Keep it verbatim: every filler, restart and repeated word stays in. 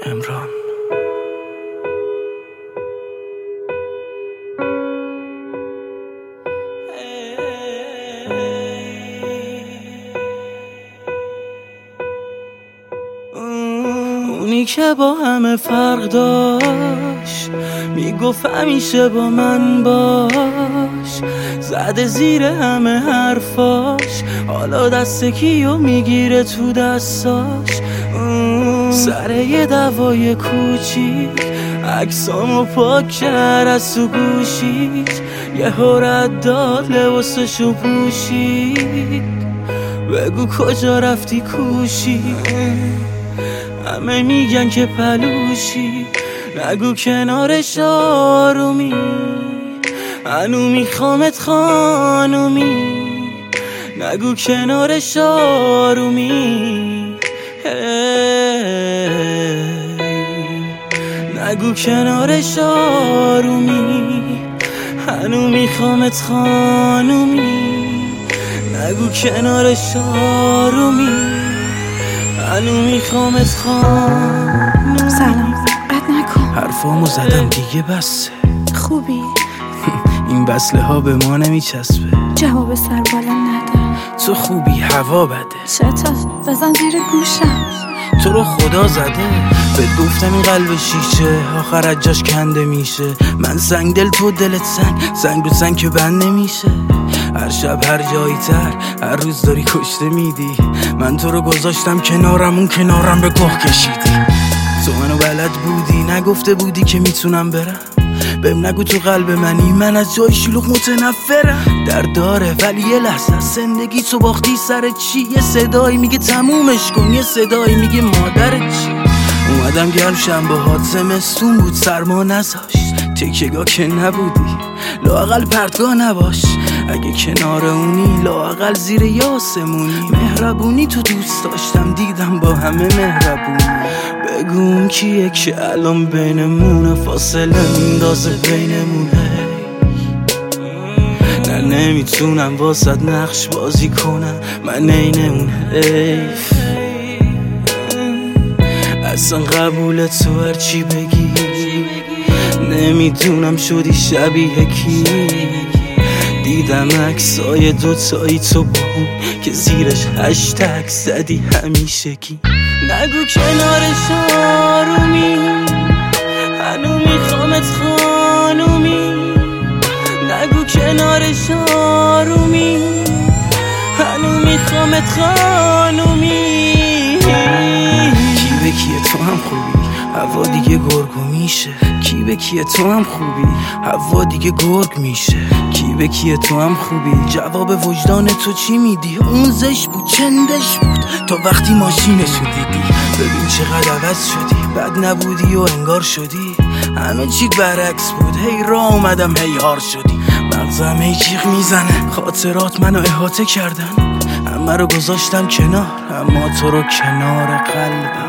امران. اونی که با همه فرق داشت میگفت همیشه با من باش، زده زیر همه حرفاش، حالا دست کیو میگیره تو دستاش. سر یه دوای کوچیک عکسامو پاک کرد از تو گوشیش، یه حرد داد لباسشو پوشید. بگو کجا رفتی کوشی، همه میگن که پلوشی. نگو کنارش آرومی، هنو میخوامت خانومی. نگو کنارش آرومی، نگو کنارش آرومی، هنو میخوامت خانومی. نگو کنارش آرومی، هنو میخوامت خانومی. سلام، قد نکن. حرفامو زدم دیگه بسه. خوبی؟ این بسله ها به ما نمیچسبه. جواب سر بالا نده. تو خوبی، هوا بده. چطور؟ بزن زیر گوشم. تو رو خدا زده. بهت گفتم این قلب شیشه آخر از جاش کنده میشه. من سنگ دل، تو دلت سنگ، سنگ رو سنگ که بند نمیشه. هر شب هر جایی تر، هر روز داری کشته میدی. من تو رو گذاشتم کنارم، اون کنارم به گوه کشیدی. تو منو بلد بودی، نگفته بودی که میتونم برم. بهم نگو تو قلب منی، من از جای شلوغ متنفرم. درد داره ولی یه لحظه زندگی تو باختی سر چی؟ یه صدایی میگه تمومش کن، یه صدایی میگه مادرت چی. اومدم گرم شم باهات، زمستون بود سرما نذاشت. تکیه‌گاه که نبودی، لااقل پرتگاه نباش. اگه کنار اونی لااقل زیر یاسمونی. مهربونی تو دوست داشتم، دیدم با همه مهربونی. بگو کیه که الان بینمونه، فاصله میندازه بینمونه. نه نمیتونم واسد نقش بازی کنم، من عین اون حیف. اصلا قبول تو هرچی بگی، نمیدونم شدی شبیه کی. دیدم عکسای دوتایی تو با اون که زیرش هشتگ زدی همیشه کی. نگو کنارش آرومی، هنو میخوامت خانومی. نگو کنارش آرومی، هنو میخوامت خانومی. کی به کیه تو هم خوبی، هوا دیگه گرگو میشه. کی به کیه تو هم خوبی، هوا دیگه گرگ میشه. کی به کیه تو هم خوبی، جواب وجدان تو چی میدی؟ اون زش بود چندش بود تا وقتی ماشینشو دیدی. ببین چقدر عوض شدی، بد نبودی و انگار شدی. همه چی برعکس بود، هی راه اومدم هی هار شدی. مغزم هی جیغ میزنه، خاطرات منو احاطه کردن. همه رو گذاشتم کنار، اما تو رو کنار قلبم